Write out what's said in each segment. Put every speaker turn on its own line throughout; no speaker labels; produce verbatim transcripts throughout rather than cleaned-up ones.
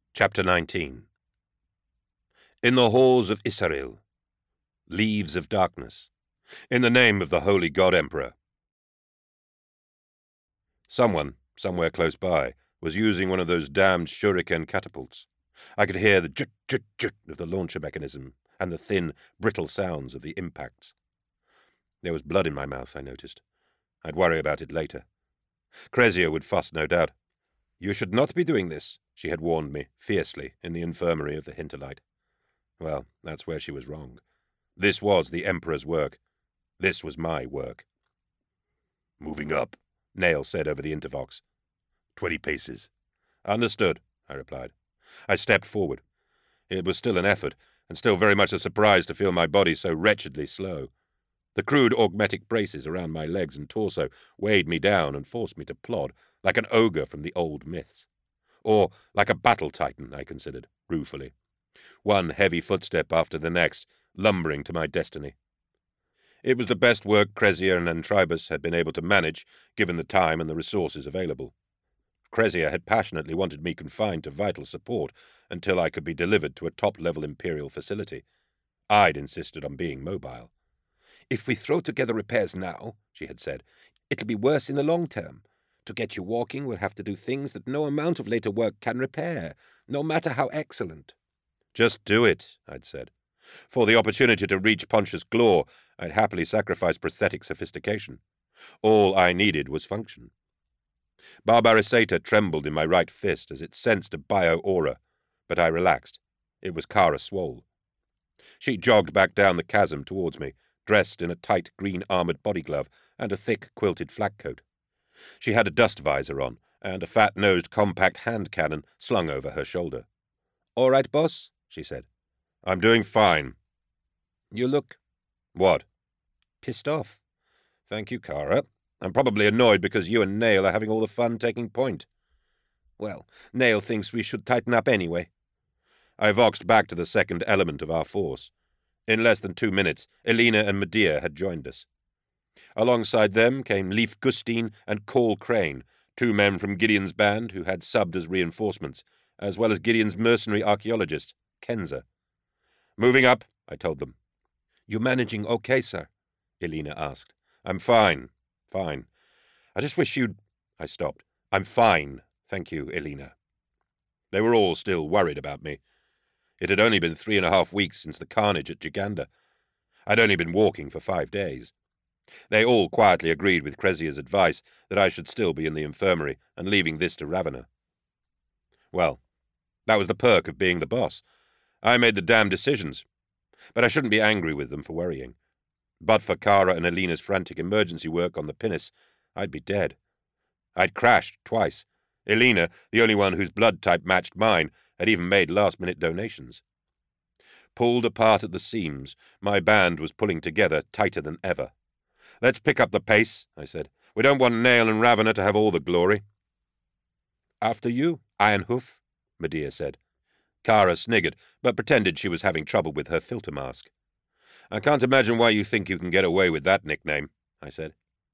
Chapter nineteen. In the halls of Isaril, leaves of darkness, in the name of the holy god emperor. Someone, somewhere close by, was using one of those damned shuriken catapults. I could hear the jut-jut-jut of the launcher mechanism and the thin, brittle sounds of the impacts. There was blood in my mouth, I noticed. I'd worry about it later. Crezia would fuss, no doubt. "You should not be doing this," she had warned me, fiercely, in the infirmary of the Hinterlight. Well, that's where she was wrong. This was the Emperor's work. This was my work. "Moving up," Nail said over the intervox. Twenty paces." "Understood," I replied. I stepped forward. It was still an effort, and still very much a surprise to feel my body so wretchedly slow. The crude augmetic braces around my legs and torso weighed me down and forced me to plod, like an ogre from the old myths. Or like a battle titan, I considered, ruefully. One heavy footstep after the next, lumbering to my destiny. It was the best work Crezia and Antribus had been able to manage, given the time and the resources available. Crezia had passionately wanted me confined to vital support until I could be delivered to a top-level Imperial facility. I'd insisted on being mobile. "If we throw together repairs now," she had said, "it'll be worse in the long term. To get you walking, we'll have to do things that no amount of later work can repair, no matter how excellent." "Just do it," I'd said. For the opportunity to reach Pontius Glor, I'd happily sacrifice prosthetic sophistication. All I needed was function. Barbarisata trembled in my right fist as it sensed a bio-aura, but I relaxed. It was Kara Swole. She jogged back down the chasm towards me, dressed in a tight green-armoured body-glove and a thick quilted flak coat. She had a dust visor on, and a fat-nosed compact hand cannon slung over her shoulder. "All right, boss?" she said. "I'm doing fine." "You look—" "What?" "Pissed off." "Thank you, Kara. I'm probably annoyed because you and Nail are having all the fun taking point." "Well, Nail thinks we should tighten up anyway." I voxed back to the second element of our force. In less than two minutes, Elena and Medea had joined us. Alongside them came Leif Gustine and Call Crane, two men from Gideon's band who had subbed as reinforcements, as well as Gideon's mercenary archaeologist, Kenza. "Moving up," I told them. "You managing okay, sir?" Elena asked. "I'm fine, fine. I just wish you'd—" I stopped. "I'm fine, thank you, Elena." They were all still worried about me. It had only been three and a half weeks since the carnage at Giganda. I'd only been walking for five days. They all quietly agreed with Crezia's advice that I should still be in the infirmary and leaving this to Ravenna. Well, that was the perk of being the boss. I made the damn decisions. But I shouldn't be angry with them for worrying. But for Kara and Elena's frantic emergency work on the pinnace, I'd be dead. I'd crashed twice. Elena, the only one whose blood type matched mine, had even made last-minute donations. Pulled apart at the seams, my band was pulling together tighter than ever. "Let's pick up the pace," I said. "We don't want Nail and Ravenna to have all the glory." "After you, Iron Hoof," Medea said. Kara sniggered, but pretended she was having trouble with her filter mask. "I can't imagine why you think you can get away with that nickname," I said.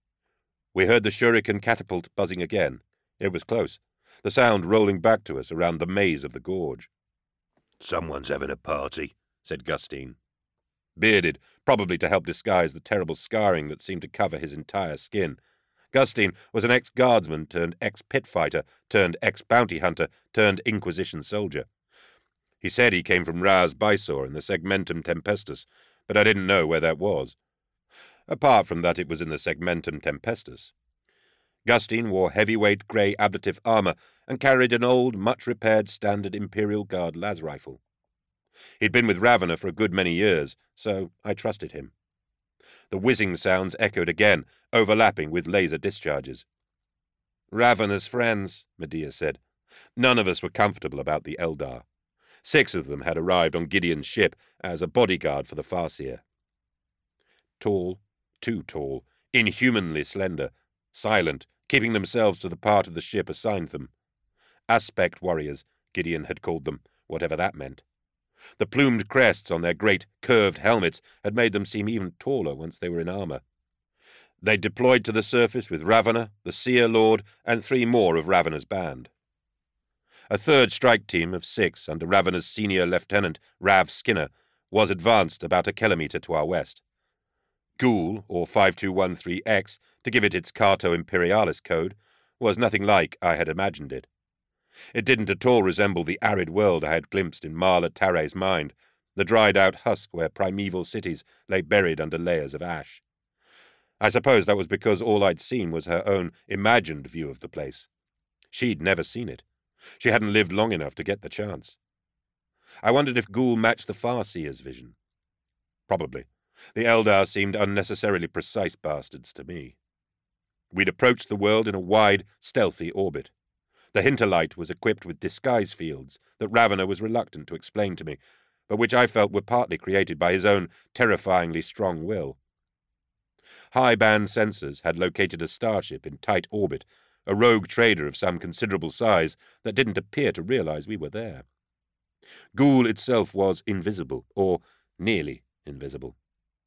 We heard the shuriken catapult buzzing again. It was close, the sound rolling back to us around the maze of the gorge. "Someone's having a party," said Gustine. Bearded, probably to help disguise the terrible scarring that seemed to cover his entire skin. Gustine was an ex-guardsman turned ex-pit fighter turned ex-bounty hunter turned Inquisition soldier. He said he came from Raz Bysor in the Segmentum Tempestus, but I didn't know where that was. Apart from that it was in the Segmentum Tempestus. Gustine wore heavyweight grey ablative armour and carried an old, much-repaired standard Imperial Guard las rifle. He'd been with Ravenna for a good many years, so I trusted him. The whizzing sounds echoed again, overlapping with laser discharges. "Ravenna's friends," Medea said. None of us were comfortable about the Eldar. Six of them had arrived on Gideon's ship as a bodyguard for the Farseer. Tall, too tall, inhumanly slender, silent, keeping themselves to the part of the ship assigned them. Aspect warriors, Gideon had called them, whatever that meant. The plumed crests on their great, curved helmets had made them seem even taller once they were in armour. They deployed to the surface with Ravenna, the Seer Lord, and three more of Ravenna's band. A third strike team of six under Ravenor's senior lieutenant, Rav Skinner, was advanced about a kilometre to our west. Ghoul, or five two one three X, to give it its Carto Imperialis code, was nothing like I had imagined it. It didn't at all resemble the arid world I had glimpsed in Marla Tare's mind, the dried-out husk where primeval cities lay buried under layers of ash. I suppose that was because all I'd seen was her own imagined view of the place. She'd never seen it. She hadn't lived long enough to get the chance. I wondered if Ghoul matched the Farseer's vision. Probably. The Eldar seemed unnecessarily precise bastards to me. We'd approached the world in a wide, stealthy orbit. The Hinterlight was equipped with disguise fields that Ravenor was reluctant to explain to me, but which I felt were partly created by his own terrifyingly strong will. High-band sensors had located a starship in tight orbit, a rogue trader of some considerable size that didn't appear to realize we were there. Ghoul itself was invisible, or nearly invisible.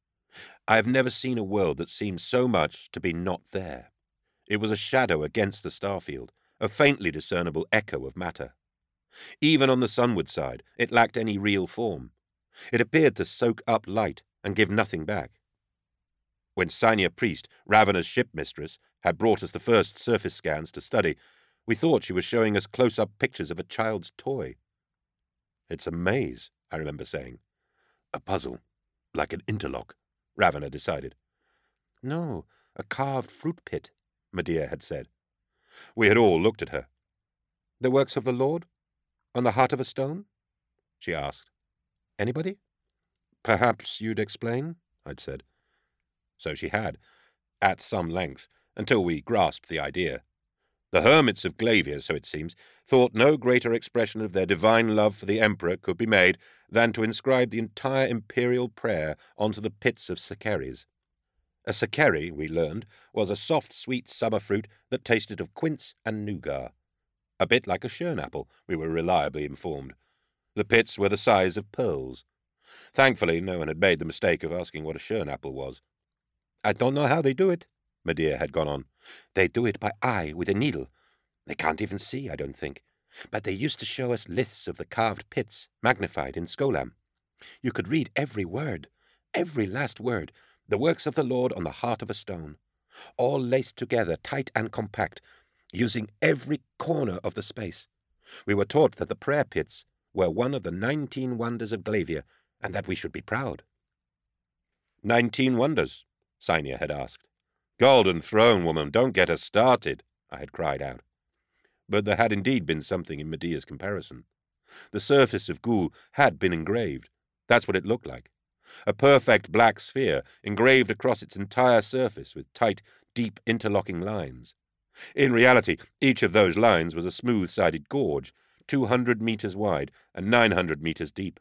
I have never seen a world that seemed so much to be not there. It was a shadow against the starfield, a faintly discernible echo of matter. Even on the sunward side, it lacked any real form. It appeared to soak up light and give nothing back. When Sania Priest, Ravenor's shipmistress, had brought us the first surface scans to study, we thought she was showing us close-up pictures of a child's toy. "It's a maze," I remember saying. "A puzzle, like an interlock," Ravenor decided. "No, a carved fruit pit," Medea had said. We had all looked at her. "The works of the Lord? On the heart of a stone?" she asked. "Anybody?" "Perhaps you'd explain," I'd said. So she had, at some length, until we grasped the idea. The hermits of Glavia, so it seems, thought no greater expression of their divine love for the Emperor could be made than to inscribe the entire imperial prayer onto the pits of Sekeres. A Sekeri, we learned, was a soft, sweet summer fruit that tasted of quince and nougat. A bit like a shern apple, we were reliably informed. The pits were the size of pearls. Thankfully, no one had made the mistake of asking what a shern apple was. "I don't know how they do it," Medea had gone on. "They do it by eye with a needle. They can't even see, I don't think. But they used to show us liths of the carved pits, magnified in Skolam. You could read every word, every last word, the works of the Lord on the heart of a stone, all laced together tight and compact, using every corner of the space. We were taught that the prayer pits were one of the nineteen wonders of Glavia, and that we should be proud." "Nineteen wonders?" Sania had asked. "Golden Throne, woman, don't get us started," I had cried out. But there had indeed been something in Medea's comparison. The surface of Ghoul had been engraved. That's what it looked like. A perfect black sphere, engraved across its entire surface with tight, deep interlocking lines. In reality, each of those lines was a smooth-sided gorge, two hundred meters wide and nine hundred meters deep.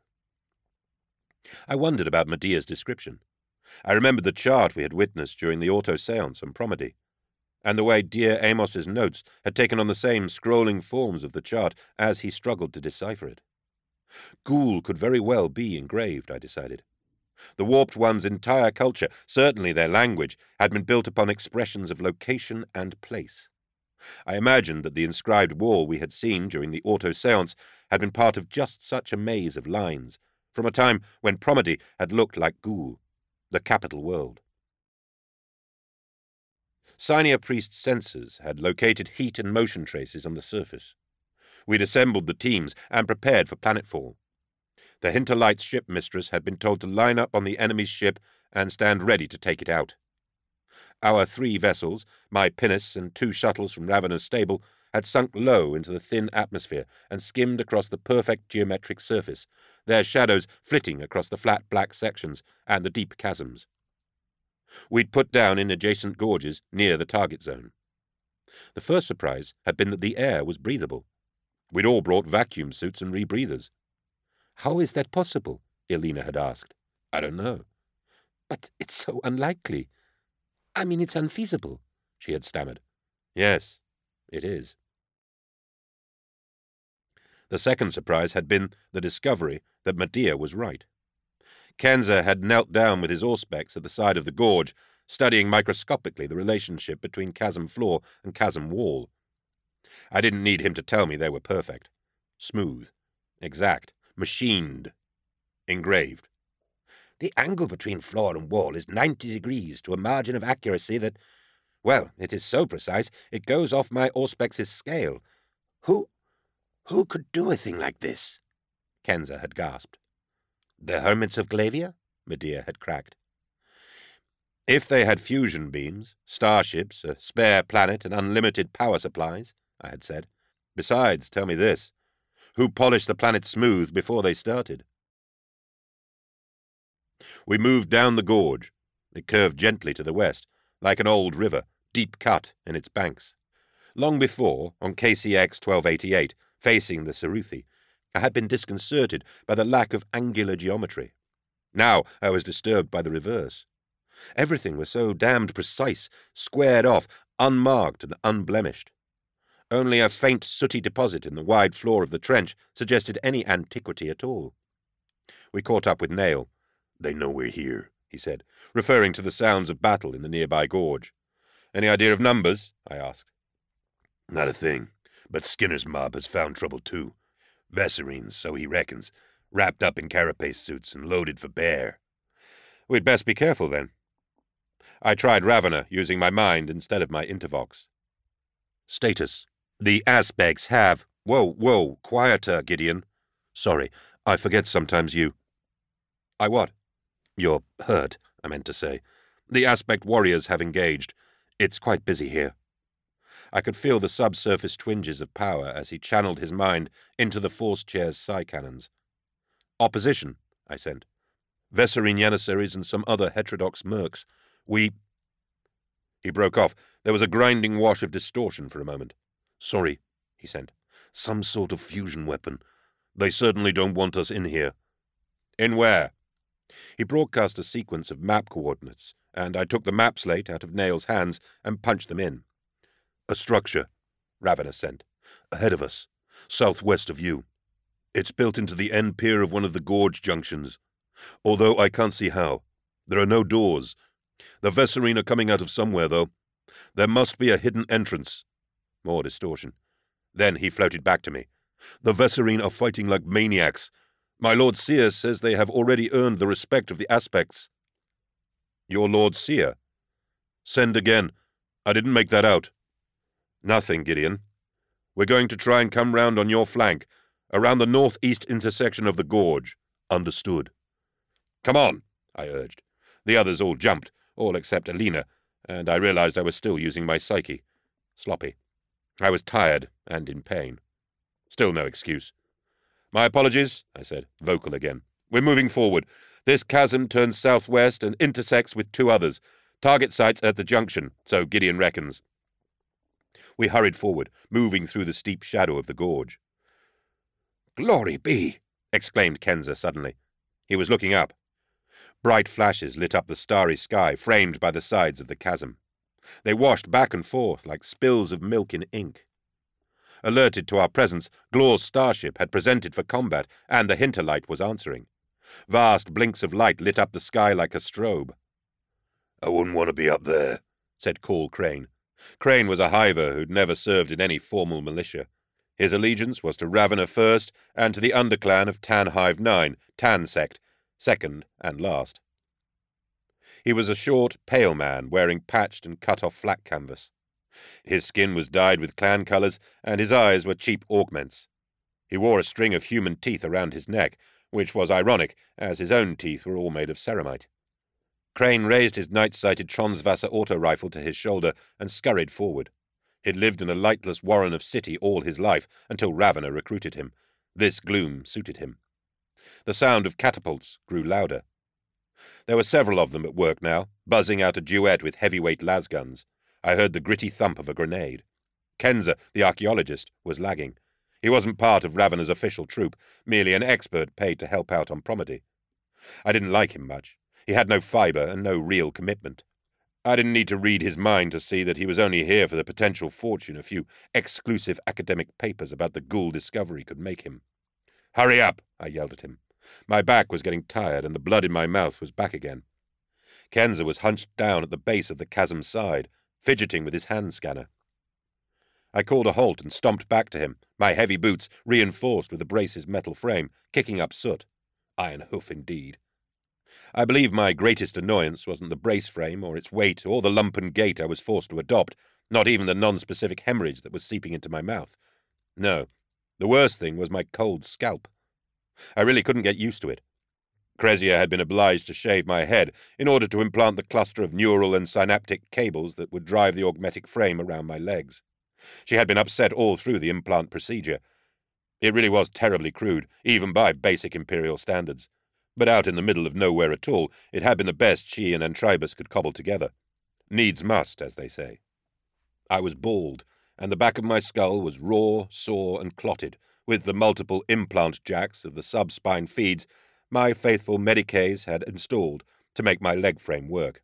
I wondered about Medea's description. I remembered the chart we had witnessed during the auto-seance on Promedy, and the way dear Amos's notes had taken on the same scrolling forms of the chart as he struggled to decipher it. Ghoul could very well be engraved, I decided. The Warped One's entire culture, certainly their language, had been built upon expressions of location and place. I imagined that the inscribed wall we had seen during the auto-seance had been part of just such a maze of lines, from a time when Promedy had looked like Ghoul, the capital world. Sania Priest's sensors had located heat and motion traces on the surface. We'd assembled the teams and prepared for planetfall. The Hinterlight's shipmistress had been told to line up on the enemy's ship and stand ready to take it out. Our three vessels, my pinnace and two shuttles from Ravenor's stable, had sunk low into the thin atmosphere and skimmed across the perfect geometric surface, their shadows flitting across the flat black sections and the deep chasms. We'd put down in adjacent gorges near the target zone. The first surprise had been that the air was breathable. We'd all brought vacuum suits and rebreathers. "How is that possible?" Elena had asked. "I don't know." "But it's so unlikely. I mean, it's unfeasible," she had stammered. "Yes, it is." The second surprise had been the discovery that Medea was right. Kenza had knelt down with his auspex at the side of the gorge, studying microscopically the relationship between chasm floor and chasm wall. I didn't need him to tell me they were perfect. Smooth. Exact. Machined. Engraved. The angle between floor and wall is ninety degrees to a margin of accuracy that, well, it is so precise it goes off my Auspex's scale. Who, who could do a thing like this? Kenza had gasped. The hermits of Glavia? Medea had cracked. If they had fusion beams, starships, a spare planet, and unlimited power supplies, I had said. Besides, tell me this. Who polished the planet smooth before they started? We moved down the gorge. It curved gently to the west, like an old river, deep cut in its banks. Long before, on K C X twelve eighty-eight, facing the Ceruthi, I had been disconcerted by the lack of angular geometry. Now I was disturbed by the reverse. Everything was so damned precise, squared off, unmarked and unblemished. Only a faint sooty deposit in the wide floor of the trench suggested any antiquity at all. We caught up with Nail. They know we're here, he said, referring to the sounds of battle in the nearby gorge. Any idea of numbers? I asked. Not a thing, but Skinner's mob has found trouble too. Vesserines, so he reckons, wrapped up in carapace suits and loaded for bear. We'd best be careful, then. I tried Ravener, using my mind instead of my intervox. Status. The Aspects have... Whoa, whoa, quieter, Gideon. Sorry, I forget sometimes you... I what? You're hurt, I meant to say. The Aspect warriors have engaged. It's quite busy here. I could feel the subsurface twinges of power as he channeled his mind into the force chair's psi cannons. Opposition, I sent. Vesserine Janissaries and some other heterodox mercs. We... He broke off. There was a grinding wash of distortion for a moment. Sorry, he sent. Some sort of fusion weapon. They certainly don't want us in here. In where? He broadcast a sequence of map coordinates, and I took the map slate out of Nail's hands and punched them in. A structure, Ravener sent. Ahead of us, southwest of you. It's built into the end pier of one of the gorge junctions. Although I can't see how. There are no doors. The Vesserine are coming out of somewhere, though. There must be a hidden entrance. More distortion. Then he floated back to me. The Vesserine are fighting like maniacs. My Lord Seer says they have already earned the respect of the Aspects. Your Lord Seer? Send again. I didn't make that out. Nothing, Gideon. We're going to try and come round on your flank, around the northeast intersection of the gorge. Understood. Come on, I urged. The others all jumped, all except Alina, and I realized I was still using my psyche. Sloppy. I was tired and in pain. Still no excuse. My apologies, I said, vocal again. We're moving forward. This chasm turns southwest and intersects with two others. Target sites at the junction, so Gideon reckons. We hurried forward, moving through the steep shadow of the gorge. Glory be! Exclaimed Kenza suddenly. He was looking up. Bright flashes lit up the starry sky framed by the sides of the chasm. They washed back and forth like spills of milk in ink. Alerted to our presence, Glor's starship had presented for combat, and the Hinterlight was answering. Vast blinks of light lit up the sky like a strobe. I wouldn't want to be up there, said Call Crane. Crane was a hiver who'd never served in any formal militia. His allegiance was to Ravener first, and to the underclan of Tan Hive Nine, Tan Sect, second and last. He was a short, pale man, wearing patched and cut-off flak canvas. His skin was dyed with clan colours, and his eyes were cheap augments. He wore a string of human teeth around his neck, which was ironic, as his own teeth were all made of ceramite. Crane raised his night-sighted Tronsvasser auto-rifle to his shoulder and scurried forward. He'd lived in a lightless warren of city all his life, until Ravener recruited him. This gloom suited him. The sound of catapults grew louder. There were several of them at work now, buzzing out a duet with heavyweight lasguns. I heard the gritty thump of a grenade. Kenza, the archaeologist, was lagging. He wasn't part of Ravener's official troop, merely an expert paid to help out on Promedy. I didn't like him much. He had no fibre and no real commitment. I didn't need to read his mind to see that he was only here for the potential fortune a few exclusive academic papers about the ghoul discovery could make him. Hurry up, I yelled at him. My back was getting tired and the blood in my mouth was back again. Kenza was hunched down at the base of the chasm's side, fidgeting with his hand scanner. I called a halt and stomped back to him, my heavy boots reinforced with the brace's metal frame, kicking up soot. Iron hoof indeed. I believe my greatest annoyance wasn't the brace frame or its weight or the lumpen gait I was forced to adopt, not even the non-specific hemorrhage that was seeping into my mouth. No, the worst thing was my cold scalp. I really couldn't get used to it. Crezia had been obliged to shave my head in order to implant the cluster of neural and synaptic cables that would drive the augmetic frame around my legs. She had been upset all through the implant procedure. It really was terribly crude, even by basic Imperial standards. But out in the middle of nowhere at all, it had been the best she and Antribus could cobble together. Needs must, as they say. I was bald, and the back of my skull was raw, sore, and clotted, with the multiple implant jacks of the sub-spine feeds my faithful Medicaes had installed to make my leg frame work.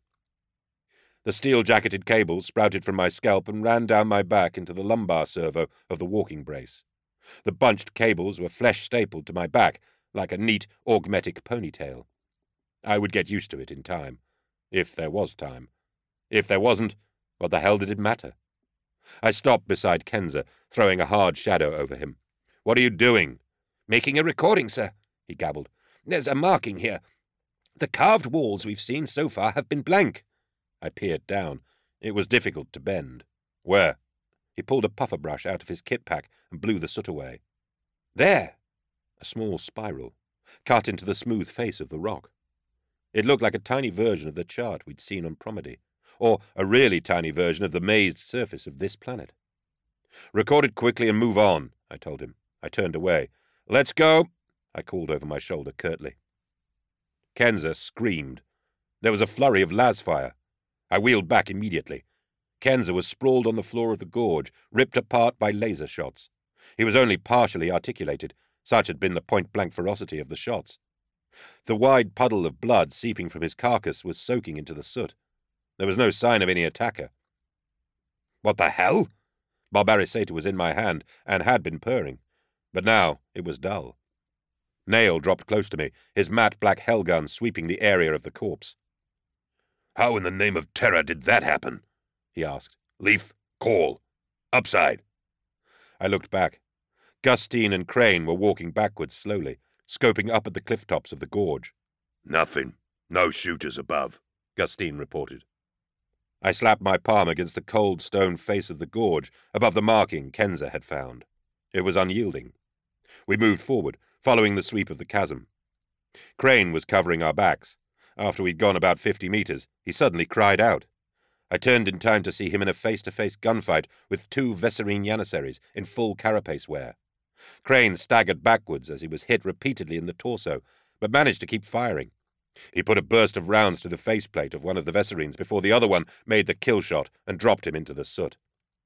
The steel-jacketed cables sprouted from my scalp and ran down my back into the lumbar servo of the walking brace. The bunched cables were flesh-stapled to my back, like a neat augmetic ponytail. I would get used to it in time, if there was time. If there wasn't, what the hell did it matter? I stopped beside Kenza, throwing a hard shadow over him. "What are you doing?"
"Making a recording, sir," he gabbled. "There's a marking here. The carved walls we've seen so far have been blank."
I peered down. It was difficult to bend. "Where?" He pulled a puffer brush out of his kit pack and blew the soot away.
"There."
A small spiral, cut into the smooth face of the rock. It looked like a tiny version of the chart we'd seen on Promedy, or a really tiny version of the mazed surface of this planet. "Record it quickly and move on," I told him. I turned away. "Let's go," I called over my shoulder curtly. Kenza screamed. There was a flurry of lasfire. I wheeled back immediately. Kenza was sprawled on the floor of the gorge, ripped apart by laser shots. He was only partially articulated. Such had been the point-blank ferocity of the shots. The wide puddle of blood seeping from his carcass was soaking into the soot. There was no sign of any attacker. "What the hell?" Barbarisata was in my hand and had been purring, but now it was dull. Nail dropped close to me, his matte black hellgun sweeping the area of the corpse. "How in the name of terror did that happen?" he asked. "Leaf, call. Upside." I looked back. Gustine and Crane were walking backwards slowly, scoping up at the cliff tops of the gorge. "Nothing. No shooters above," Gustine reported. I slapped my palm against the cold stone face of the gorge above the marking Kenza had found. It was unyielding. We moved forward, following the sweep of the chasm. Crane was covering our backs. After we'd gone about fifty meters, he suddenly cried out. I turned in time to see him in a face-to-face gunfight with two Vesserine Janissaries in full carapace wear. Crane staggered backwards as he was hit repeatedly in the torso, but managed to keep firing. He put a burst of rounds to the faceplate of one of the Vesserines before the other one made the kill shot and dropped him into the soot.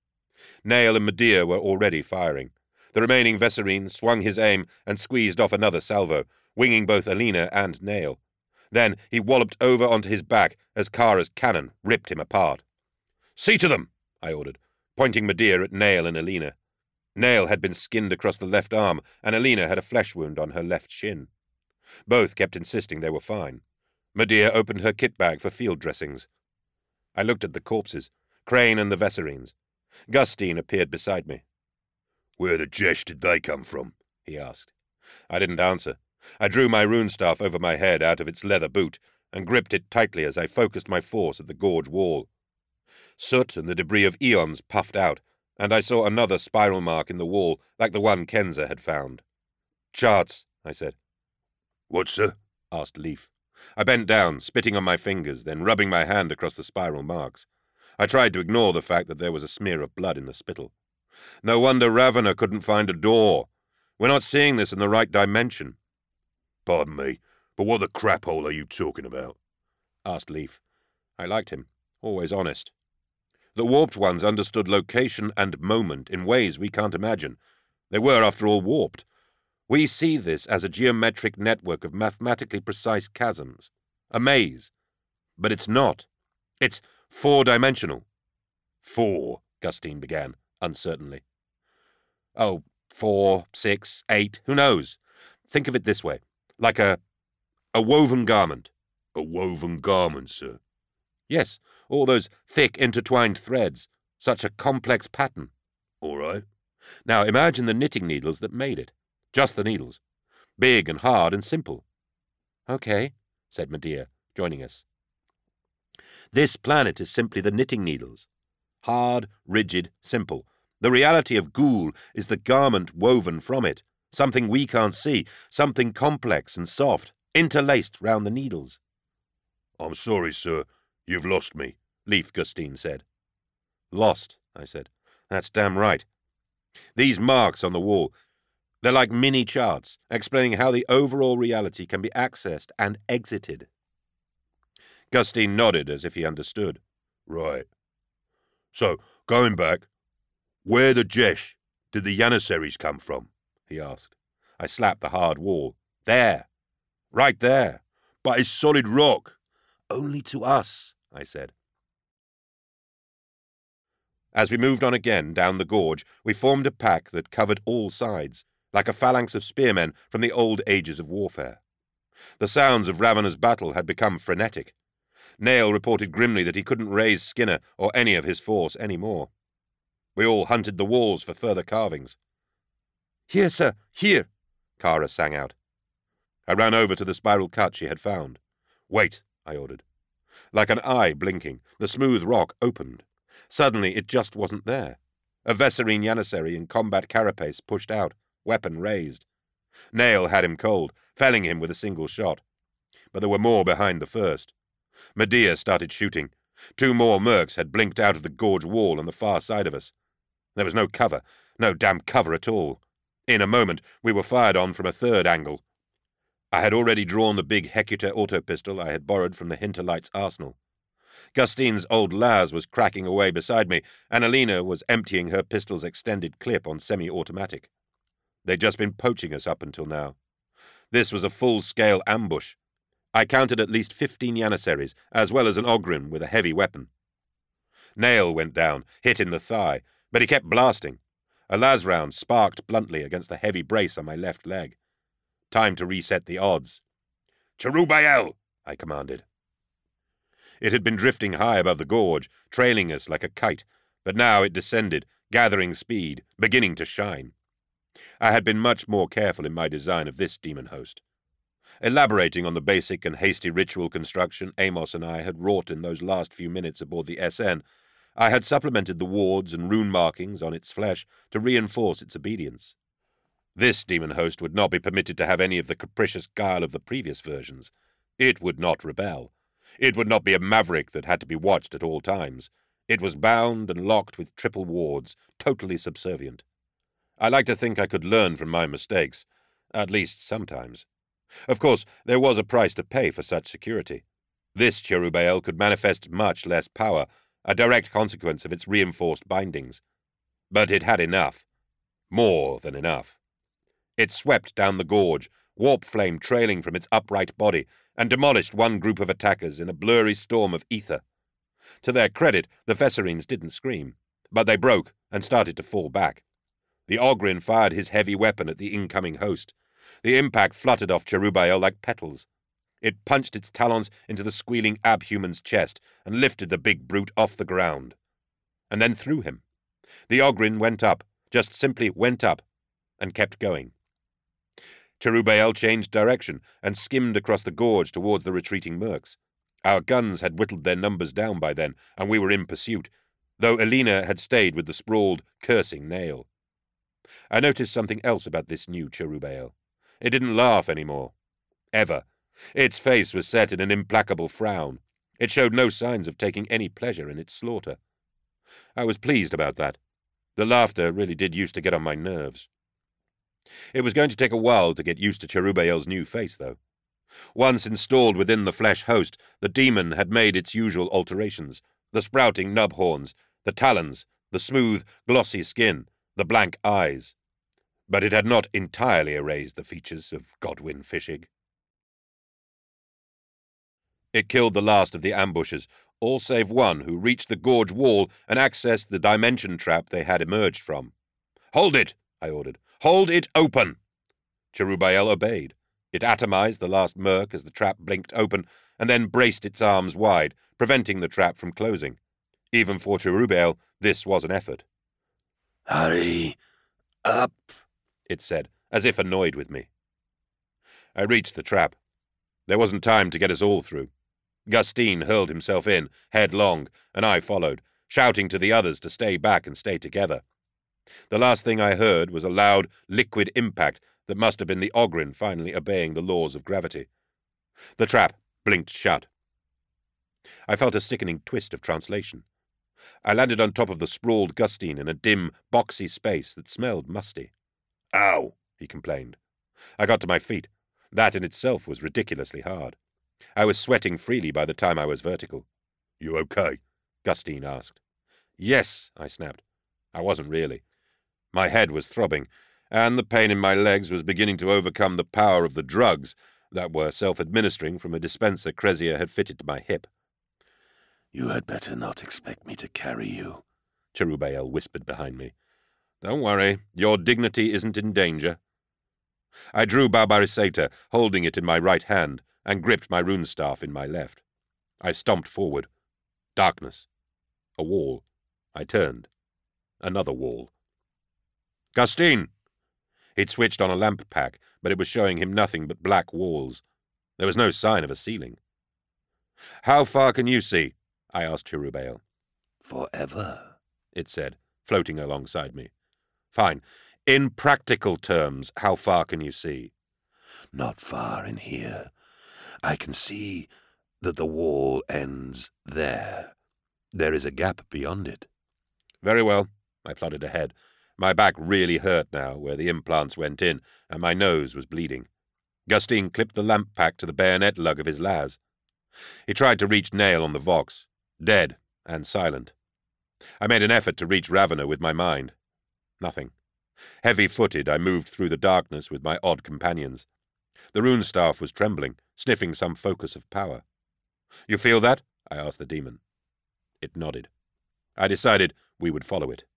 Nail and Medea were already firing. The remaining Vesserine swung his aim and squeezed off another salvo, winging both Alina and Nail. Then he walloped over onto his back as Kara's cannon ripped him apart. "See to them!" I ordered, pointing Medea at Nail and Alina. Nail had been skinned across the left arm, and Alina had a flesh wound on her left shin. Both kept insisting they were fine. Medea opened her kit bag for field dressings. I looked at the corpses, Crane and the Vesserines. Gustine appeared beside me. "Where the jesh did they come from?" he asked. I didn't answer. I drew my rune staff over my head out of its leather boot and gripped it tightly as I focused my force at the gorge wall. Soot and the debris of eons puffed out, and I saw another spiral mark in the wall like the one Kenza had found. "Charts," I said. "What, sir?" asked Leaf. I bent down, spitting on my fingers, then rubbing my hand across the spiral marks. I tried to ignore the fact that there was a smear of blood in the spittle. No wonder Ravener couldn't find a door. We're not seeing this in the right dimension. "Pardon me, but what the crap hole are you talking about?" asked Leaf. I liked him, always honest. The warped ones understood location and moment in ways we can't imagine. They were, after all, warped. We see this as a geometric network of mathematically precise chasms, a maze. But it's not. It's four-dimensional. "Four," Gustine began, uncertainly. "Oh, four, six, eight, who knows? Think of it this way, like a, a woven garment." "A woven garment, sir?" "Yes, all those thick intertwined threads, such a complex pattern." All right.
Now imagine the knitting needles that made it. Just the needles. Big and hard and simple. Okay, said Medea, joining us. This planet is simply the knitting needles. Hard, rigid, simple. The reality of Ghoul is the garment woven from it, something we can't see, something complex and soft, interlaced round the needles.
I'm sorry, sir. You've lost me,
Leif Gustine said. Lost, I said. That's damn right. These marks on the wall, they're like mini charts, explaining how the overall reality can be accessed and exited. Gustine nodded as if he understood.
Right. So, going back, where the Jesh did the Janissaries come from? He asked.
I slapped the hard wall. There. Right there.
But it's solid rock.
Only to us, I said. As we moved on again down the gorge, we formed a pack that covered all sides, like a phalanx of spearmen from the old ages of warfare. The sounds of Ravenor's battle had become frenetic. Nail reported grimly that he couldn't raise Skinner or any of his force any more. We all hunted the walls for further carvings. Here, sir, here, Kara sang out. I ran over to the spiral cut she had found. Wait, I ordered. Like an eye blinking, the smooth rock opened. Suddenly it just wasn't there. A Vesserine Janissary in combat carapace pushed out, weapon raised. Nail had him cold, felling him with a single shot. But there were more behind the first. Medea started shooting. Two more mercs had blinked out of the gorge wall on the far side of us. There was no cover, no damn cover at all. In a moment, we were fired on from a third angle. I had already drawn the big Hecutor auto-pistol I had borrowed from the Hinterlight's arsenal. Gustine's old Laz was cracking away beside me, and Alina was emptying her pistol's extended clip on semi-automatic. They'd just been poaching us up until now. This was a full-scale ambush. I counted at least fifteen Janissaries, as well as an Ogryn with a heavy weapon. Nail went down, hit in the thigh, but he kept blasting. A las round sparked bluntly against the heavy brace on my left leg. Time to reset the odds.
Cherubael,
I commanded. It had been drifting high above the gorge, trailing us like a kite, but now it descended, gathering speed, beginning to shine. I had been much more careful in my design of this demon host. Elaborating on the basic and hasty ritual construction Amos and I had wrought in those last few minutes aboard the S N, I had supplemented the wards and rune markings on its flesh to reinforce its obedience. This demon host would not be permitted to have any of the capricious guile of the previous versions. It would not rebel. It would not be a maverick that had to be watched at all times. It was bound and locked with triple wards, totally subservient. I like to think I could learn from my mistakes, at least sometimes. Of course, there was a price to pay for such security. This Cherubael could manifest much less power, a direct consequence of its reinforced bindings. But it had enough. More than enough. It swept down the gorge, warp flame trailing from its upright body, and demolished one group of attackers in a blurry storm of ether. To their credit, the Vesserines didn't scream, but they broke and started to fall back. The Ogryn fired his heavy weapon at the incoming host. The impact fluttered off Cherubael like petals. It punched its talons into the squealing abhuman's chest and lifted the big brute off the ground. And then threw him. The Ogryn went up, just simply went up, and kept going. Cherubael changed direction and skimmed across the gorge towards the retreating mercs. Our guns had whittled their numbers down by then, and we were in pursuit, though Alina had stayed with the sprawled, cursing Nail. I noticed something else about this new Cherubael. It didn't laugh any more. Ever. Its face was set in an implacable frown. It showed no signs of taking any pleasure in its slaughter. I was pleased about that. The laughter really did used to get on my nerves. It was going to take a while to get used to Cherubael's new face, though. Once installed within the flesh host, the demon had made its usual alterations, the sprouting nub horns, the talons, the smooth, glossy skin, the blank eyes. But it had not entirely erased the features of Godwyn Fishig. It killed the last of the ambushers, all save one who reached the gorge wall and accessed the dimension trap they had emerged from. "Hold it!" I ordered. "Hold it open!" Cherubael obeyed. It atomized the last merc as the trap blinked open, and then braced its arms wide, preventing the trap from closing. Even for Cherubael, this was an effort. "Hurry up," it said, as if annoyed with me. I reached the trap. There wasn't time to get us all through. Gustine hurled himself in, headlong, and I followed, shouting to the others to stay back and stay together. The last thing I heard was a loud, liquid impact that must have been the Ogryn finally obeying the laws of gravity. The trap blinked shut. I felt a sickening twist of translation. I landed on top of the sprawled Gustine in a dim, boxy space that smelled musty. "Ow!" he complained. I got to my feet. That in itself was ridiculously hard. I was sweating freely by the time I was vertical. "You okay?" Gustine asked. "Yes," I snapped. I wasn't really. My head was throbbing, and the pain in my legs was beginning to overcome the power of the drugs that were self-administering from a dispenser Krezia had fitted to my hip. "You had better not expect me to carry you," Cherubbaal whispered behind me. "Don't worry, your dignity isn't in danger." I drew Barbariseta, holding it in my right hand, and gripped my rune staff in my left. I stomped forward. Darkness. A wall. I turned. Another wall. "Gustine!" He'd switched on a lamp pack, but it was showing him nothing but black walls. There was no sign of a ceiling. "How far can you see?" I asked Cherubbaal. "Forever," it said, floating alongside me. "Fine. In practical terms, how far can you see?" "Not far in here. I can see that the wall ends there. There is a gap beyond it." "Very well." I plodded ahead. My back really hurt now, where the implants went in, and my nose was bleeding. Gustine clipped the lamp pack to the bayonet lug of his las. He tried to reach Nail on the Vox, dead and silent. I made an effort to reach Ravana with my mind. Nothing. Heavy-footed, I moved through the darkness with my odd companions. The rune staff was trembling, sniffing some focus of power. "You feel that?" I asked the demon. It nodded. I decided we would follow it.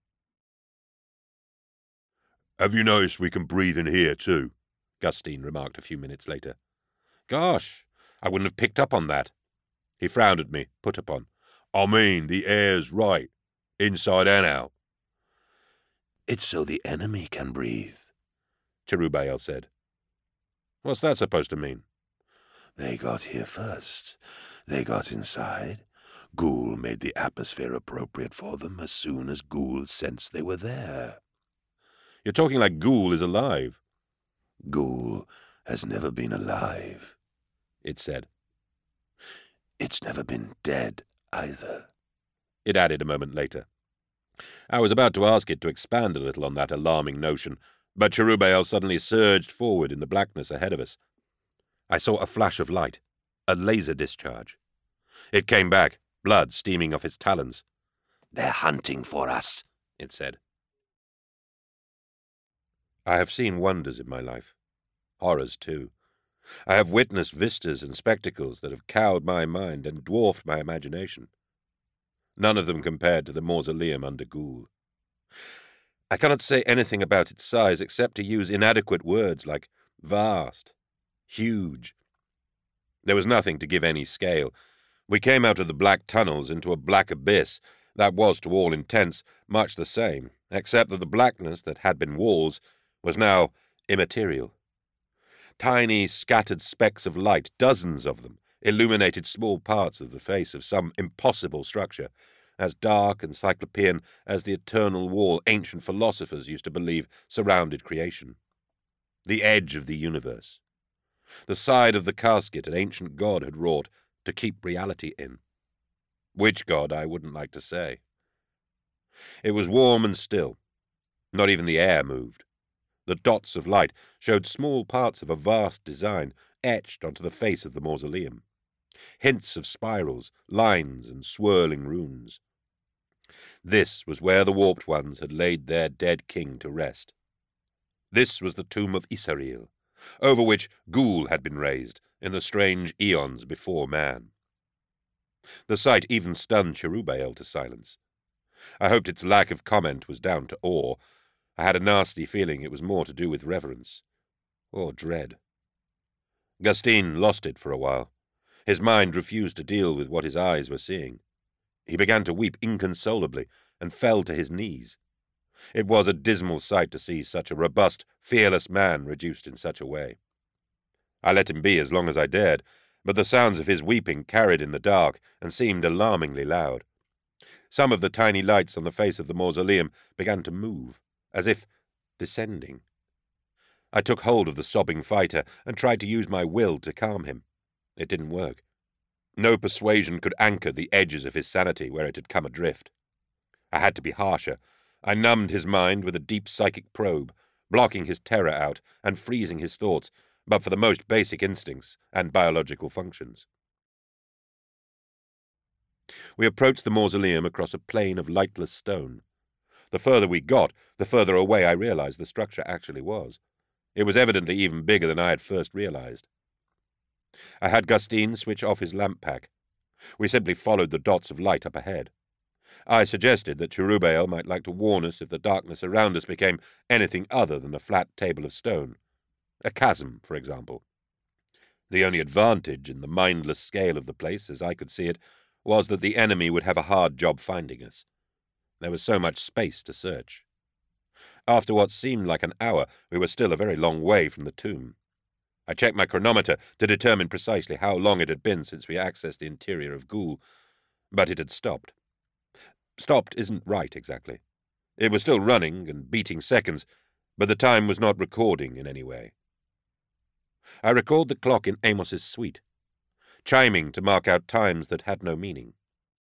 "Have you noticed we can breathe in here, too?" Gustine remarked a few minutes later. "Gosh, I wouldn't have picked up on that." He frowned at me, put upon. "I mean, the air's right, inside and out." "It's so the enemy can breathe," Cherubbaal said. "What's that supposed to mean?" "They got here first. They got inside. Ghoul made the atmosphere appropriate for them as soon as Ghoul sensed they were there." "You're talking like Ghoul is alive." "Ghoul has never been alive," it said. "It's never been dead, either," it added a moment later. I was about to ask it to expand a little on that alarming notion, but Cherubbaal suddenly surged forward in the blackness ahead of us. I saw a flash of light, a laser discharge. It came back, blood steaming off its talons. "They're hunting for us," it said. I have seen wonders in my life. Horrors, too. I have witnessed vistas and spectacles that have cowed my mind and dwarfed my imagination. None of them compared to the mausoleum under Ghoul. I cannot say anything about its size except to use inadequate words like vast, huge. There was nothing to give any scale. We came out of the black tunnels into a black abyss that was, to all intents, much the same, except that the blackness that had been walls was now immaterial. Tiny, scattered specks of light, dozens of them, illuminated small parts of the face of some impossible structure, as dark and cyclopean as the eternal wall ancient philosophers used to believe surrounded creation. The edge of the universe. The side of the casket an ancient god had wrought to keep reality in. Which god, I wouldn't like to say. It was warm and still. Not even the air moved. The dots of light showed small parts of a vast design etched onto the face of the mausoleum. Hints of spirals, lines, and swirling runes. This was where the Warped Ones had laid their dead king to rest. This was the tomb of Isariel, over which Ghoul had been raised in the strange eons before man. The sight even stunned Cherubbaal to silence. I hoped its lack of comment was down to awe. I had a nasty feeling it was more to do with reverence. Or dread. Gustine lost it for a while. His mind refused to deal with what his eyes were seeing. He began to weep inconsolably and fell to his knees. It was a dismal sight to see such a robust, fearless man reduced in such a way. I let him be as long as I dared, but the sounds of his weeping carried in the dark and seemed alarmingly loud. Some of the tiny lights on the face of the mausoleum began to move, as if descending. I took hold of the sobbing fighter and tried to use my will to calm him. It didn't work. No persuasion could anchor the edges of his sanity where it had come adrift. I had to be harsher. I numbed his mind with a deep psychic probe, blocking his terror out and freezing his thoughts, but for the most basic instincts and biological functions. We approached the mausoleum across a plain of lightless stone. The further we got, the further away I realized the structure actually was. It was evidently even bigger than I had first realized. I had Gustine switch off his lamp pack. We simply followed the dots of light up ahead. I suggested that Cherubbaal might like to warn us if the darkness around us became anything other than a flat table of stone. A chasm, for example. The only advantage in the mindless scale of the place, as I could see it, was that the enemy would have a hard job finding us. There was so much space to search. After what seemed like an hour, we were still a very long way from the tomb. I checked my chronometer to determine precisely how long it had been since we accessed the interior of Ghoul, but it had stopped. Stopped isn't right, exactly. It was still running and beating seconds, but the time was not recording in any way. I recalled the clock in Amos's suite, chiming to mark out times that had no meaning.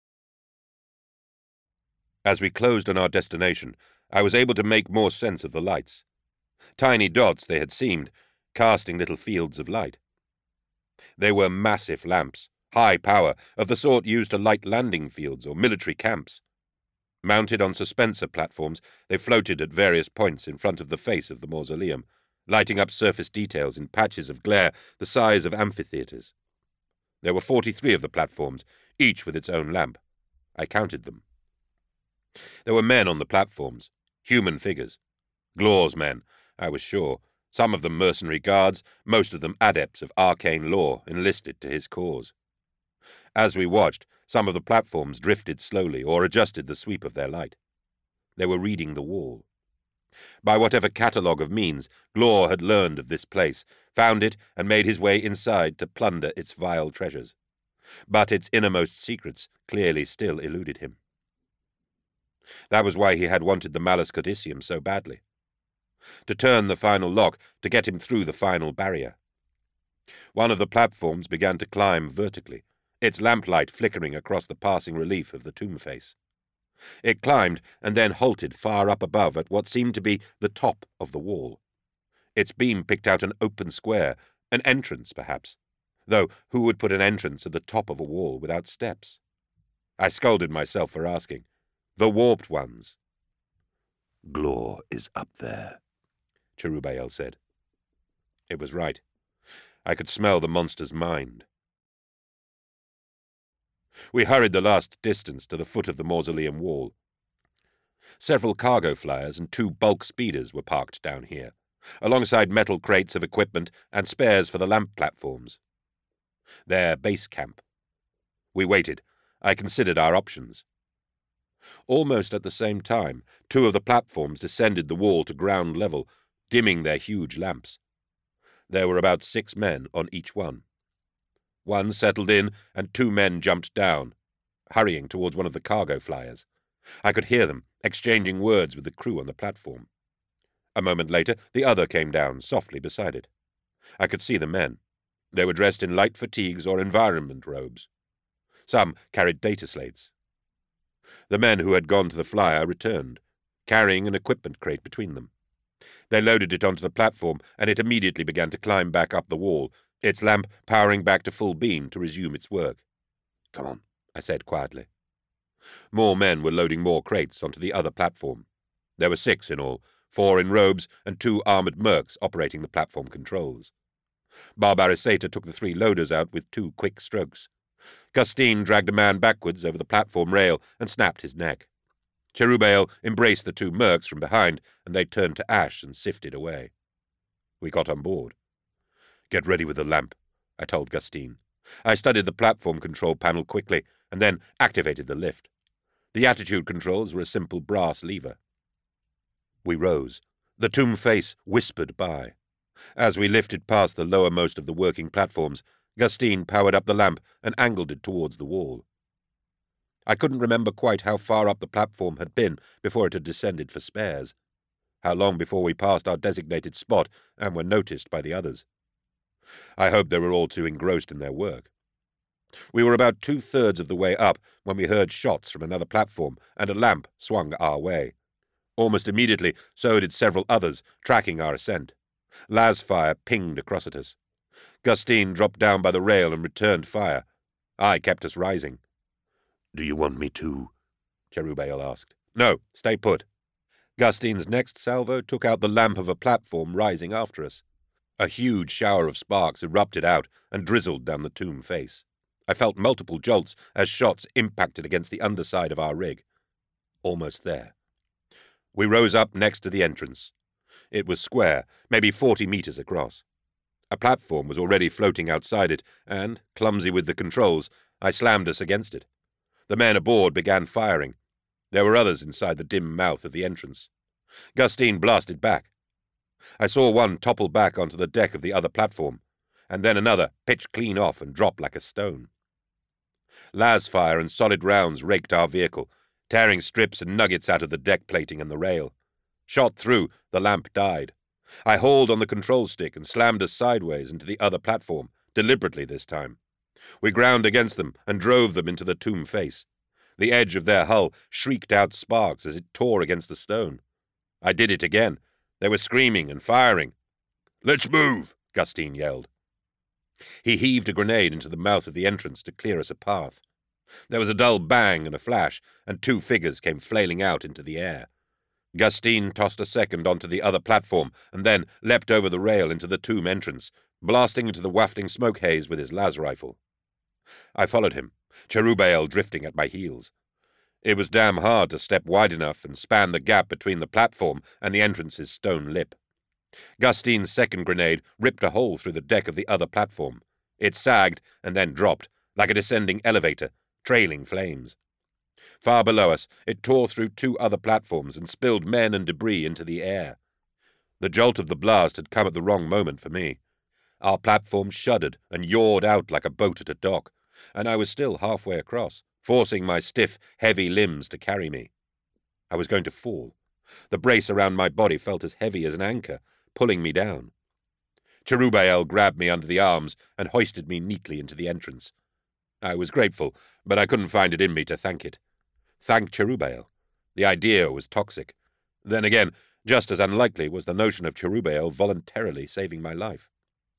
As we closed on our destination, I was able to make more sense of the lights. Tiny dots they had seemed, casting little fields of light. They were massive lamps, high power, of the sort used to light landing fields or military camps. Mounted on suspensor platforms, they floated at various points in front of the face of the mausoleum, lighting up surface details in patches of glare the size of amphitheatres. There were forty-three of the platforms, each with its own lamp. I counted them. There were men on the platforms, human figures. Glor's men, I was sure, some of them mercenary guards, most of them adepts of arcane law enlisted to his cause. As we watched, some of the platforms drifted slowly or adjusted the sweep of their light. They were reading the wall. By whatever catalogue of means, Glor had learned of this place, found it, and made his way inside to plunder its vile treasures. But its innermost secrets clearly still eluded him. That was why he had wanted the Malus Codicium so badly. To turn the final lock, to get him through the final barrier. One of the platforms began to climb vertically, its lamplight flickering across the passing relief of the tomb face. It climbed and then halted far up above at what seemed to be the top of the wall. Its beam picked out an open square, an entrance perhaps, though who would put an entrance at the top of a wall without steps? I scolded myself for asking. The warped ones.
Glor is up there,
Cherubbaal said. It was right. I could smell the monster's mind. We hurried the last distance to the foot of the mausoleum wall. Several cargo flyers and two bulk speeders were parked down here, alongside metal crates of equipment and spares for the lamp platforms. Their base camp. We waited. I considered our options. Almost at the same time, two of the platforms descended the wall to ground level, dimming their huge lamps. There were about six men on each one. One settled in, and two men jumped down, hurrying towards one of the cargo flyers. I could hear them, exchanging words with the crew on the platform. A moment later, the other came down, softly beside it. I could see the men. They were dressed in light fatigues or environment robes. Some carried data slates. The men who had gone to the flyer returned, carrying an equipment crate between them. They loaded it onto the platform, and it immediately began to climb back up the wall, its lamp powering back to full beam to resume its work. "Come on," I said quietly. More men were loading more crates onto the other platform. There were six in all, four in robes and two armoured mercs operating the platform controls. Barbarisata took the three loaders out with two quick strokes. Gustine dragged a man backwards over the platform rail and snapped his neck. Cherubbaal embraced the two mercs from behind, and they turned to ash and sifted away. We got on board. "Get ready with the lamp," I told Gustine. I studied the platform control panel quickly, and then activated the lift. The attitude controls were a simple brass lever.
We rose. The tomb face whispered by. As we lifted past the lowermost of the working platforms, Gustine powered up the lamp and angled it towards the wall. I couldn't remember quite how far up the platform had been before it had descended for spares, how long before we passed our designated spot and were noticed by the others. I hoped they were all too engrossed in their work. We were about two-thirds of the way up when we heard shots from another platform, and a lamp swung our way. Almost immediately, so did several others, tracking our ascent. Lasfire pinged across at us. Gustine dropped down by the rail and returned fire. I kept us rising. "Do you want me to?" Cherubale asked. "No, stay put." Gustine's next salvo took out the lamp of a platform rising after us. A huge shower of sparks erupted out and drizzled down the tomb face. I felt multiple jolts as shots impacted against the underside of our rig. Almost there. We rose up next to the entrance. It was square, maybe forty meters across. A platform was already floating outside it, and, clumsy with the controls, I slammed us against it. The men aboard began firing. There were others inside the dim mouth of the entrance. Gustine blasted back. I saw one topple back onto the deck of the other platform, and then another pitch clean off and drop like a stone. Lasfire and solid rounds raked our vehicle, tearing strips and nuggets out of the deck plating and the rail. Shot through, the lamp died. I hauled on the control stick and slammed us sideways into the other platform, deliberately this time. We ground against them and drove them into the tomb face. The edge of their hull shrieked out sparks as it tore against the stone. I did it again. They were screaming and firing. "Let's move!" Gustine yelled. He heaved a grenade into the mouth of the entrance to clear us a path. There was a dull bang and a flash, and two figures came flailing out into the air. Gustine tossed a second onto the other platform, and then leapt over the rail into the tomb entrance, blasting into the wafting smoke haze with his las rifle. I followed him, Cherubale drifting at my heels. It was damn hard to step wide enough and span the gap between the platform and the entrance's stone lip. Gustine's second grenade ripped a hole through the deck of the other platform. It sagged and then dropped, like a descending elevator, trailing flames. Far below us, it tore through two other platforms and spilled men and debris into the air. The jolt of the blast had come at the wrong moment for me. Our platform shuddered and yawed out like a boat at a dock, and I was still halfway across, forcing my stiff, heavy limbs to carry me. I was going to fall. The brace around my body felt as heavy as an anchor, pulling me down. Cherubale grabbed me under the arms and hoisted me neatly into the entrance. I was grateful, but I couldn't find it in me to thank it. Thank Cherubale. The idea was toxic. Then again, just as unlikely was the notion of Cherubale voluntarily saving my life.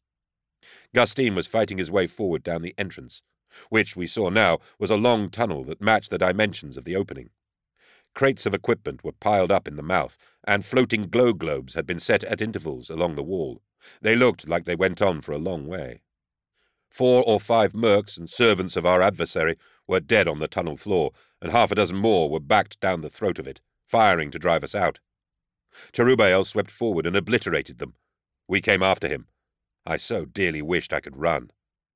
Gustine was fighting his way forward down the entrance, which we saw now was a long tunnel that matched the dimensions of the opening. Crates of equipment were piled up in the mouth, and floating glow globes had been set at intervals along the wall. They looked like they went on for a long way. Four or five mercs and servants of our adversary were dead on the tunnel floor, and half a dozen more were backed down the throat of it, firing to drive us out. Cherubale swept forward and obliterated them. We came after him. I so dearly wished I could run.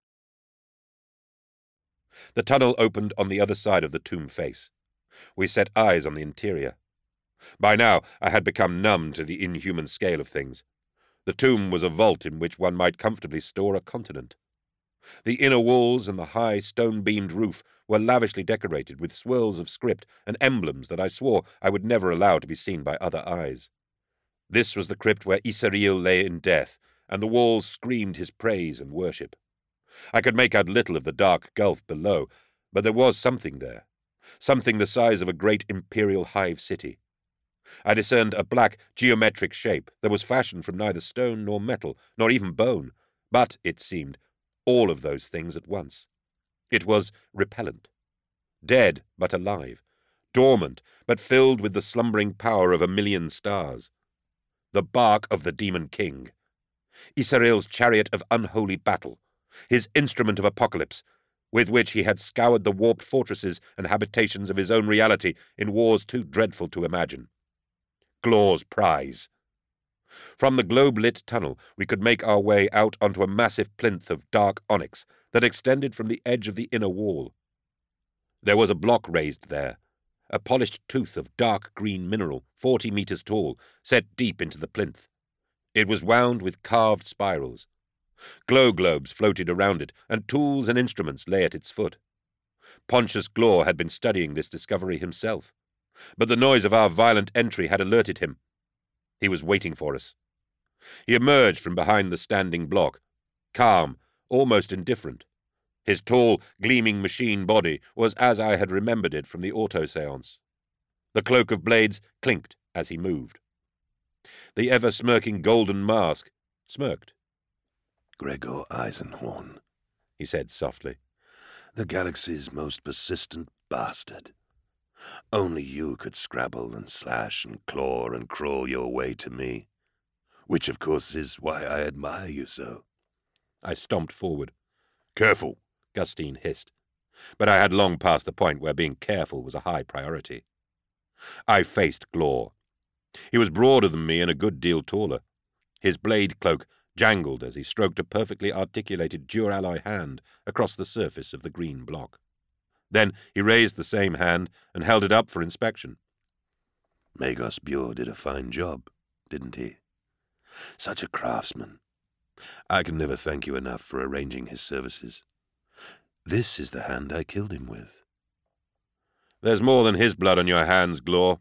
The tunnel opened on the other side of the tomb face. We set eyes on the interior. By now I had become numb to the inhuman scale of things. The tomb was a vault in which one might comfortably store a continent. The inner walls and the high stone-beamed roof were lavishly decorated with swirls of script and emblems that I swore I would never allow to be seen by other eyes. This was the crypt where Isariel lay in death, and the walls screamed his praise and worship. I could make out little of the dark gulf below, but there was something there, something the size of a great imperial hive city. I discerned a black geometric shape that was fashioned from neither stone nor metal, nor even bone, but, it seemed, all of those things at once. It was repellent. Dead but alive, dormant but filled with the slumbering power of a million stars. The bark of the Demon King. Isariel's chariot of unholy battle, his instrument of apocalypse, with which he had scoured the warped fortresses and habitations of his own reality in wars too dreadful to imagine. Glaw's prize. From the globe-lit tunnel we could make our way out onto a massive plinth of dark onyx that extended from the edge of the inner wall. There was a block raised there,
a polished tooth of dark green mineral, forty metres tall, set deep into the plinth. It was wound with carved spirals. Glow globes floated around it, and tools and instruments lay at its foot. Pontius Glor had been studying this discovery himself, but the noise of our violent entry had alerted him. He was waiting for us. He emerged from behind the standing block, calm, almost indifferent. His tall, gleaming machine body was as I had remembered it from the auto-seance. The cloak of blades clinked as he moved. The ever-smirking golden mask smirked.
"Gregor Eisenhorn," he said softly. "The galaxy's most persistent bastard. Only you could scrabble and slash and claw and crawl your way to me. Which, of course, is why I admire you so."
I stomped forward. "Careful," Gustine hissed. But I had long passed the point where being careful was a high priority. I faced Glor. He was broader than me and a good deal taller. His blade cloak jangled as he stroked a perfectly articulated duralloy hand across the surface of the green block. Then he raised the same hand and held it up for inspection.
"Magos Bjor did a fine job, didn't he? Such a craftsman. I can never thank you enough for arranging his services. This is the hand I killed him with."
"There's more than his blood on your hands, Glor.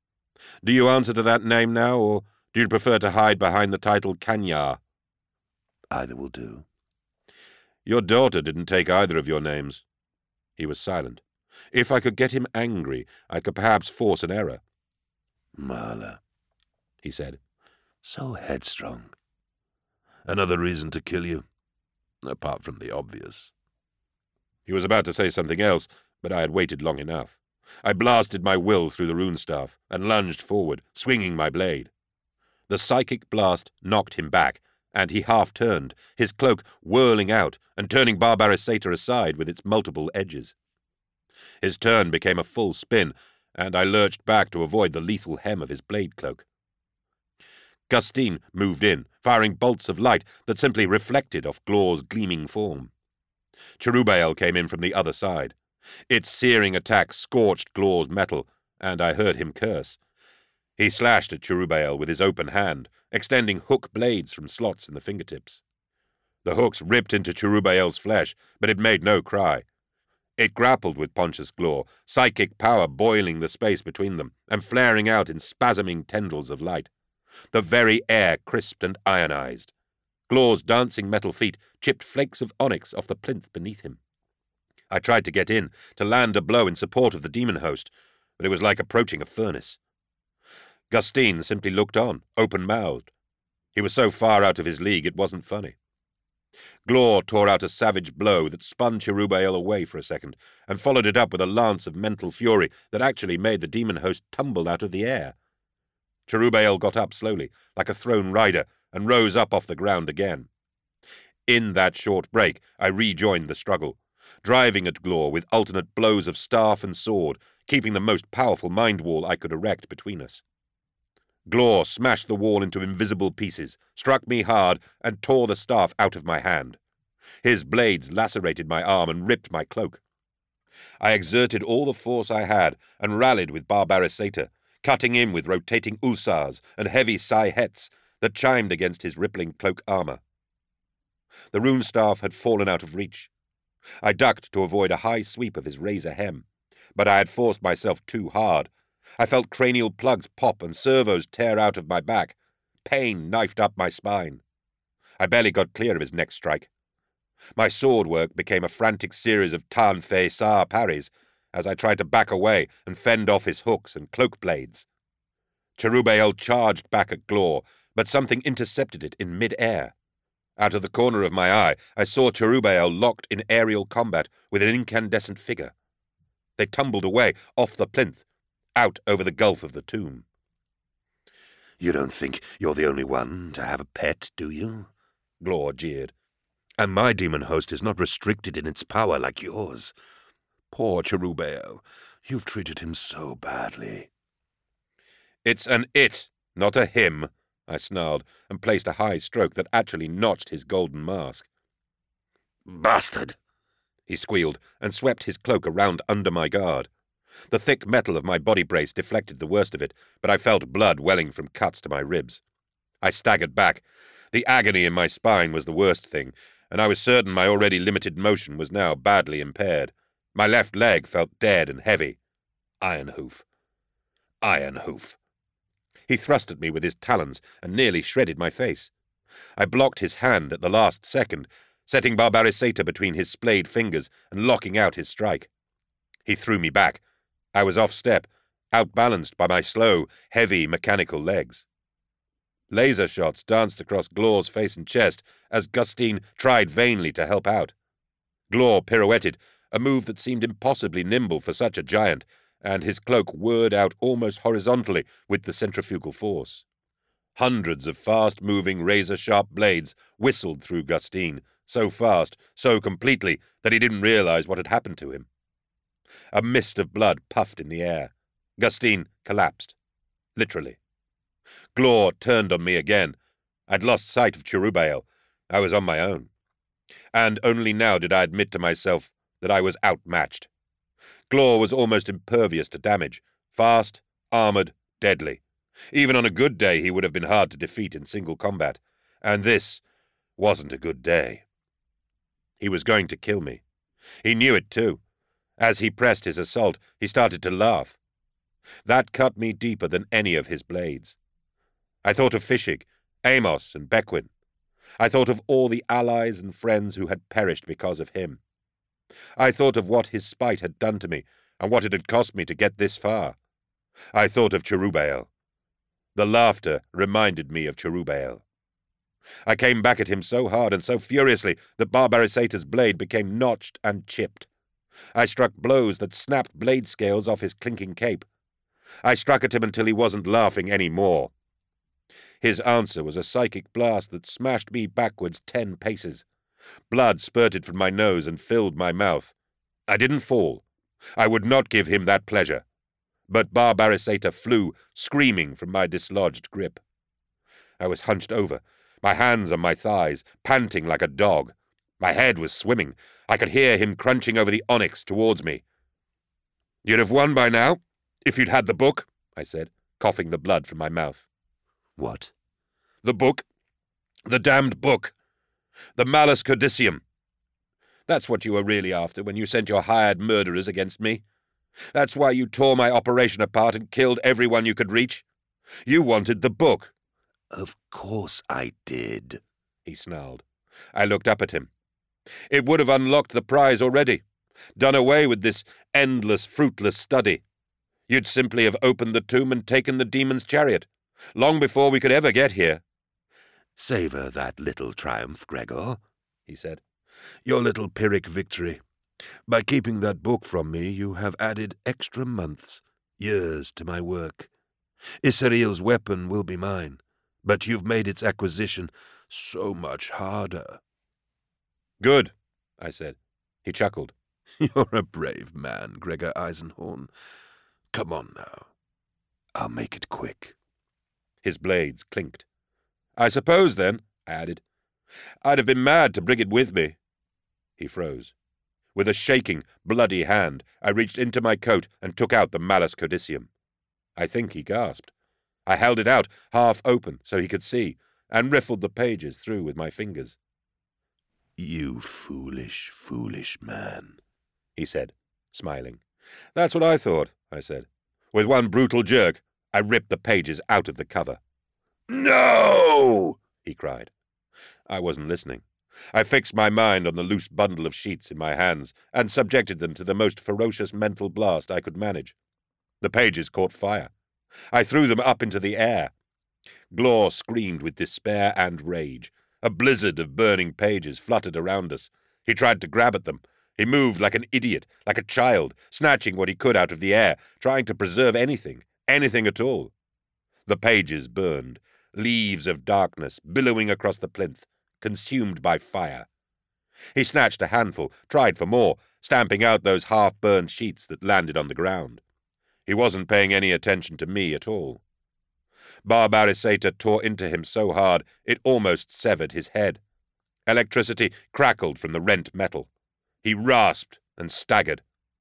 Do you answer to that name now, or do you prefer to hide behind the title Kanyar?"
"Either will do."
"Your daughter didn't take either of your names." He was silent. If I could get him angry, I could perhaps force an error.
"Marla,"
he said.
"So headstrong. Another reason to kill you, apart from the obvious."
He was about to say something else, but I had waited long enough. I blasted my will through the rune staff and lunged forward, swinging my blade. The psychic blast knocked him back, and he half-turned, his cloak whirling out and turning Barbaris Sator aside with its multiple edges. His turn became a full spin, and I lurched back to avoid the lethal hem of his blade cloak. Gustine moved in, firing bolts of light that simply reflected off Glor's gleaming form. Cherubael came in from the other side. Its searing attack scorched Glor's metal, and I heard him curse. He slashed at Cherubael with his open hand, extending hook blades from slots in the fingertips. The hooks ripped into Cherubael's flesh, but it made no cry. It grappled with Pontius Glor, psychic power boiling the space between them and flaring out in spasming tendrils of light. The very air crisped and ionized. Glor's dancing metal feet chipped flakes of onyx off the plinth beneath him. I tried to get in, to land a blow in support of the demon host, but it was like approaching a furnace. Gustine simply looked on, open-mouthed. He was so far out of his league it wasn't funny. Glor tore out a savage blow that spun Cherubael away for a second, and followed it up with a lance of mental fury that actually made the demon host tumble out of the air. Cherubael got up slowly, like a thrown rider, and rose up off the ground again. In that short break, I rejoined the struggle, driving at Glor with alternate blows of staff and sword, keeping the most powerful mind wall I could erect between us. Glor smashed the wall into invisible pieces, struck me hard, and tore the staff out of my hand. His blades lacerated my arm and ripped my cloak. I exerted all the force I had and rallied with Barbaris Sator, cutting in with rotating ulsars and heavy sai-hets that chimed against his rippling cloak armor. The rune staff had fallen out of reach. I ducked to avoid a high sweep of his razor hem, but I had forced myself too hard. I felt cranial plugs pop and servos tear out of my back. Pain knifed up my spine. I barely got clear of his next strike. My sword work became a frantic series of Tan Fei Sa parries as I tried to back away and fend off his hooks and cloak blades. Cherubael charged back at Glor, but something intercepted it in mid-air. Out of the corner of my eye, I saw Cherubael locked in aerial combat with an incandescent figure. They tumbled away off the plinth, out over the gulf of the tomb.
"You don't think you're the only one to have a pet, do you?" Glor jeered. "And my demon host is not restricted in its power like yours. Poor Cherubael, you've treated him so badly."
"It's an it, not a him," I snarled, and placed a high stroke that actually notched his golden mask.
"Bastard!"
he squealed, and swept his cloak around under my guard. The thick metal of my body brace deflected the worst of it, but I felt blood welling from cuts to my ribs. I staggered back. The agony in my spine was the worst thing, and I was certain my already limited motion was now badly impaired. My left leg felt dead and heavy. Iron hoof. Iron hoof. He thrust at me with his talons and nearly shredded my face. I blocked his hand at the last second, setting Barbariseta between his splayed fingers and locking out his strike. He threw me back. I was off step, outbalanced by my slow, heavy mechanical legs. Laser shots danced across Glor's face and chest as Gustine tried vainly to help out. Glor pirouetted, a move that seemed impossibly nimble for such a giant, and his cloak whirred out almost horizontally with the centrifugal force. Hundreds of fast-moving razor-sharp blades whistled through Gustine, so fast, so completely, that he didn't realize what had happened to him. A mist of blood puffed in the air. Gustine collapsed. Literally. Glor turned on me again. I'd lost sight of Cherubbaal. I was on my own. And only now did I admit to myself that I was outmatched. Glor was almost impervious to damage. Fast, armored, deadly. Even on a good day he would have been hard to defeat in single combat. And this wasn't a good day. He was going to kill me. He knew it too. As he pressed his assault, he started to laugh. That cut me deeper than any of his blades. I thought of Fischig, Amos, and Bequin. I thought of all the allies and friends who had perished because of him. I thought of what his spite had done to me, and what it had cost me to get this far. I thought of Cherubbaal. The laughter reminded me of Cherubbaal. I came back at him so hard and so furiously that Barbariseta's blade became notched and chipped. I struck blows that snapped blade scales off his clinking cape. I struck at him until he wasn't laughing any more. His answer was a psychic blast that smashed me backwards ten paces. Blood spurted from my nose and filled my mouth. I didn't fall. I would not give him that pleasure. But Barbariseta flew, screaming from my dislodged grip. I was hunched over, my hands on my thighs, panting like a dog. My head was swimming. I could hear him crunching over the onyx towards me. "You'd have won by now, if you'd had the book," I said, coughing the blood from my mouth. "What?" "The book. The damned book. The Malus Codicium. That's what you were really after when you sent your hired murderers against me. That's why you tore my operation apart and killed everyone you could reach. You wanted the book." "Of course I did," he snarled. I looked up at him. "It would have unlocked the prize already, done away with this endless, fruitless study. You'd simply have opened the tomb and taken the demon's chariot, long before we could ever get here." "Savor that little triumph, Gregor," he said. "Your little Pyrrhic victory. By keeping that book from me, you have added extra months, years to my work. Isariel's weapon will be mine, but you've made its acquisition so much harder." "Good," I said. He chuckled. "You're a brave man, Gregor Eisenhorn. Come on now. I'll make it quick." His blades clinked. "I suppose, then," I added, "I'd have been mad to bring it with me." He froze. With a shaking, bloody hand, I reached into my coat and took out the Malus Codicium. I think he gasped. I held it out, half open, so he could see, and riffled the pages through with my fingers. "You foolish, foolish man," he said, smiling. "That's what I thought," I said. With one brutal jerk, I ripped the pages out of the cover. "No!" he cried. I wasn't listening. I fixed my mind on the loose bundle of sheets in my hands and subjected them to the most ferocious mental blast I could manage. The pages caught fire. I threw them up into the air. Glor screamed with despair and rage. A blizzard of burning pages fluttered around us. He tried to grab at them. He moved like an idiot, like a child, snatching what he could out of the air, trying to preserve anything, anything at all. The pages burned, leaves of darkness billowing across the plinth, consumed by fire. He snatched a handful, tried for more, stamping out those half-burned sheets that landed on the ground. He wasn't paying any attention to me at all. Barbariseta tore into him so hard it almost severed his head. Electricity crackled from the rent metal. He rasped and staggered.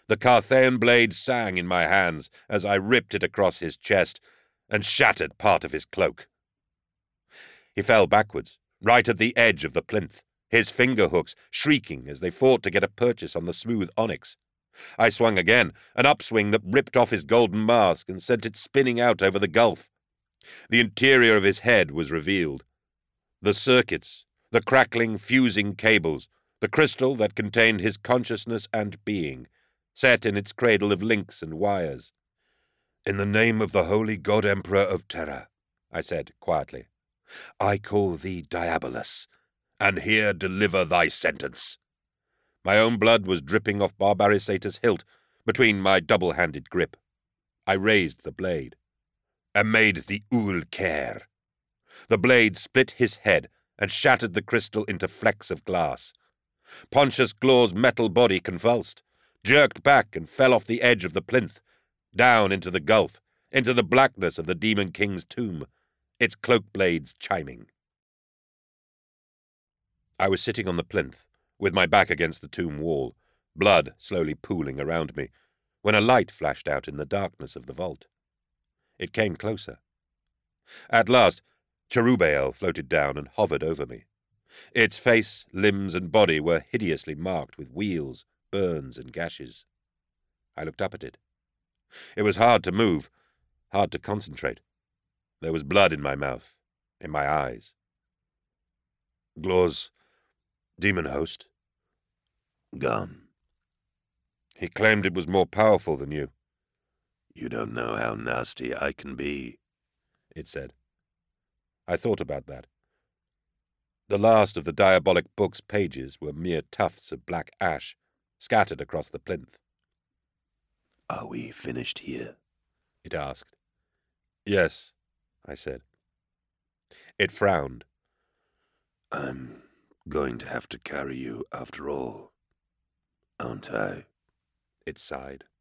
The Carthaean blade sang in my hands as I ripped it across his chest and shattered part of his cloak. He fell backwards, right at the edge of the plinth, his finger hooks shrieking as they fought to get a purchase on the smooth onyx. I swung again, an upswing that ripped off his golden mask and sent it spinning out over the gulf. The interior of his head was revealed. The circuits, the crackling, fusing cables, the crystal that contained his consciousness and being, set in its cradle of links and wires. "In the name of the holy god emperor of Terra," I said quietly, "I call thee Diabolus, and here deliver thy sentence." My own blood was dripping off Barbarisator's hilt between my double-handed grip. I raised the blade. "Amade the Ul Care." The blade split his head and shattered the crystal into flecks of glass. Pontius Glaw's metal body convulsed, jerked back and fell off the edge of the plinth, down into the gulf, into the blackness of the Demon King's tomb, its cloak blades chiming. I was sitting on the plinth, with my back against the tomb wall, blood slowly pooling around me, when a light flashed out in the darkness of the vault. It came closer. At last, Cherubbaal floated down and hovered over me. Its face, limbs, and body were hideously marked with wheals, burns, and gashes. I looked up at it. It was hard to move, hard to concentrate. There was blood in my mouth, in my eyes. "Glaw's demon host?"
"Gone."
"He claimed it was more powerful than you."
"You don't know how nasty I can be,"
it said. I thought about that. The last of the diabolic book's pages were mere tufts of black ash, scattered across the plinth.
"Are we finished here?"
it asked. "Yes," I said. It frowned.
"I'm going to have to carry you after all, aren't I?"
It sighed.